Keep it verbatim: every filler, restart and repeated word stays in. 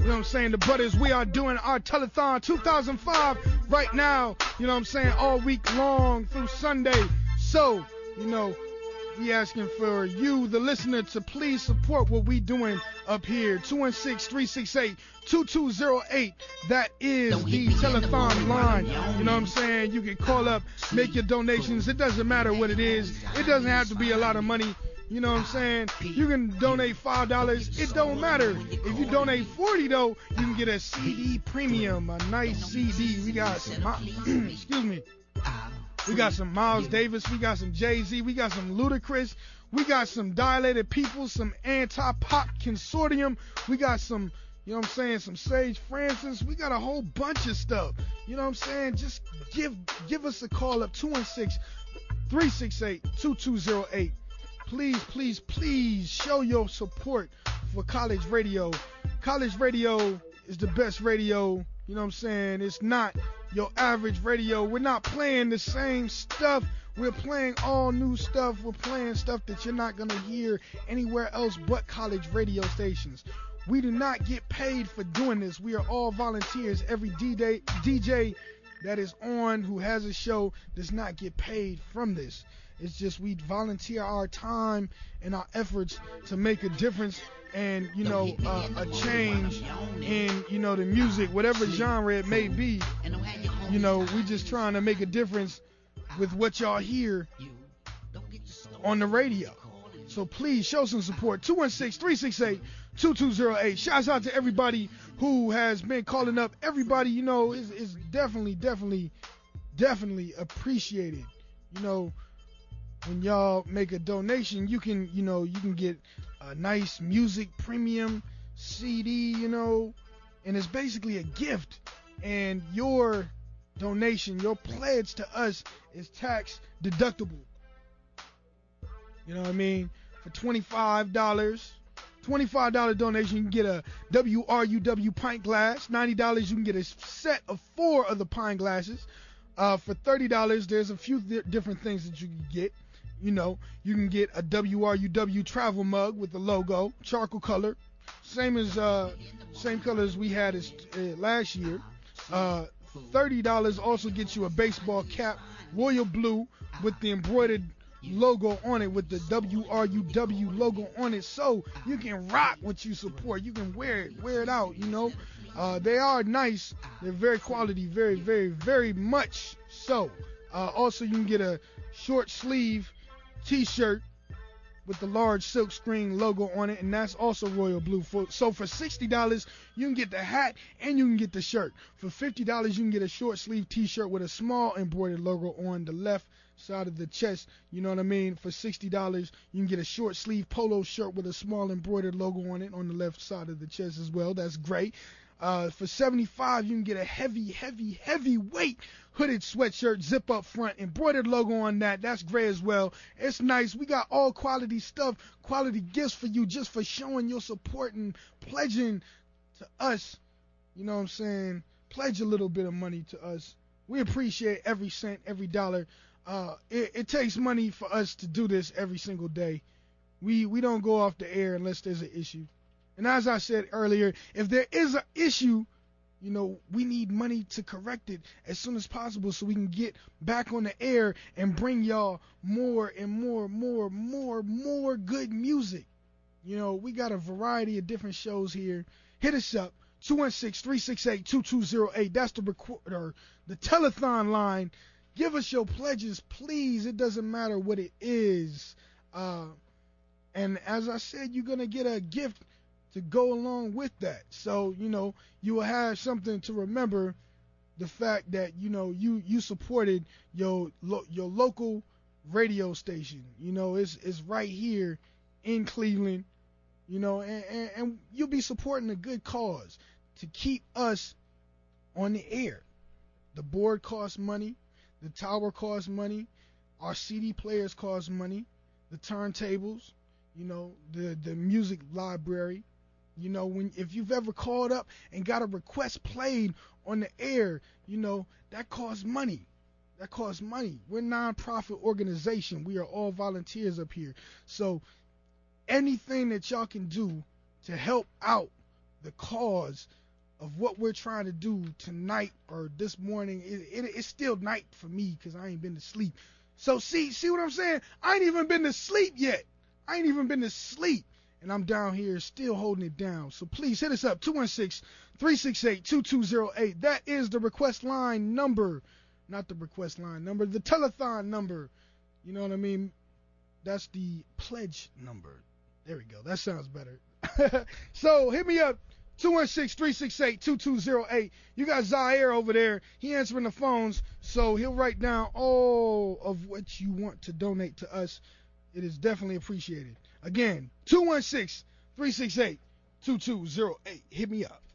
You know what I'm saying? The brothers, we are doing our telethon two thousand five right now. You know what I'm saying? All week long through Sunday. So, you know, we asking for you, the listener, to please support what we doing up here. two one six, three six eight, two two zero eight. That is the telethon line. You know what I'm saying? You can call up, make your donations. It doesn't matter what it is. It doesn't have to be a lot of money. You know what I'm saying? You can donate five dollars. It don't matter. If you donate forty dollars, though, you can get a C D premium, a nice C D. We got some, excuse me. We got some Miles Davis. We got some Jay-Z. We got some Ludacris. We got some Dilated People, some Anti-Pop Consortium. We got some, you know what I'm saying, some Sage Francis. We got a whole bunch of stuff. You know what I'm saying? Just give give us a call up, two one six, three six eight, two two zero eight. Please, please, please show your support for college radio. College radio is the best radio. You know what I'm saying? It's not your average radio. We're not playing the same stuff. We're playing all new stuff. We're playing stuff that you're not going to hear anywhere else but college radio stations. We do not get paid for doing this. We are all volunteers. Every D J, D J that is on who has a show does not get paid from this. It's just we volunteer our time and our efforts to make a difference and, you know, uh, a change in, you know, the music, whatever genre it may be. You know, we just trying to make a difference with what y'all hear on the radio. So please show some support. two one six, three six eight, two two zero eight. Shouts out to everybody who has been calling up. Everybody, you know, is, is definitely, definitely, definitely appreciated. You know, when y'all make a donation, you can, you know, you can get a nice music premium C D, you know, and it's basically a gift. And your donation, your pledge to us is tax deductible. You know what I mean? For twenty-five dollars, twenty-five dollars donation, you can get a W R U W pint glass. ninety dollars, you can get a set of four of the pint glasses. Uh, for thirty dollars, there's a few th- different things that you can get. You know, you can get a W R U W travel mug with the logo, charcoal color, same as uh, same color as we had as uh, last year. Uh, thirty dollars also gets you a baseball cap, royal blue, with the embroidered logo on it, with the W R U W logo on it, so you can rock what you support. You can wear it, wear it out. You know, uh, they are nice. They're very quality, very, very, very much so. Uh, also, you can get a short sleeve T-shirt with the large silk screen logo on it, and that's also royal blue. For, so for sixty dollars, you can get the hat and you can get the shirt. For fifty dollars, you can get a short sleeve T-shirt with a small embroidered logo on the left side of the chest. You know what I mean? For sixty dollars, you can get a short sleeve polo shirt with a small embroidered logo on it on the left side of the chest as well. That's great. Uh, for seventy-five dollars, you can get a heavy, heavy, heavy weight hooded sweatshirt, zip up front, embroidered logo on that. That's great as well. It's nice. We got all quality stuff, quality gifts for you just for showing your support and pledging to us. You know what I'm saying? Pledge a little bit of money to us. We appreciate every cent, every dollar. Uh, it, it takes money for us to do this every single day. We we don't go off the air unless there's an issue. And as I said earlier, if there is an issue, you know, we need money to correct it as soon as possible so we can get back on the air and bring y'all more and more, more, more, more good music. You know, we got a variety of different shows here. Hit us up, two one six, three six eight, two two zero eight. That's the recorder, the telethon line. Give us your pledges, please. It doesn't matter what it is. Uh, and as I said, you're going to get a gift to go along with that. So, you know, you will have something to remember the fact that, you know, you, you supported your lo- your local radio station. You know, it's it's right here in Cleveland, you know, and, and, and you'll be supporting a good cause to keep us on the air. The board costs money. The tower costs money. Our C D players cost money. The turntables, you know, the, the music library. You know, when if you've ever called up and got a request played on the air, you know, that costs money. That costs money. We're a non-profit organization. We are all volunteers up here. So anything that y'all can do to help out the cause of what we're trying to do tonight or this morning. It, it, it's still night for me because I ain't been to sleep. So see, see what I'm saying? I ain't even been to sleep yet. I ain't even been to sleep. And I'm down here still holding it down. So please hit us up, two one six, three six eight, two two zero eight. That is the request line number. Not the request line number, the telethon number. You know what I mean? That's the pledge number. There we go. That sounds better. So hit me up, two one six, three six eight, two two zero eight. You got Zaire over there. He answering the phones, so he'll write down all of what you want to donate to us. It is definitely appreciated. Again, two one six, three six eight, two two zero eight. Hit me up.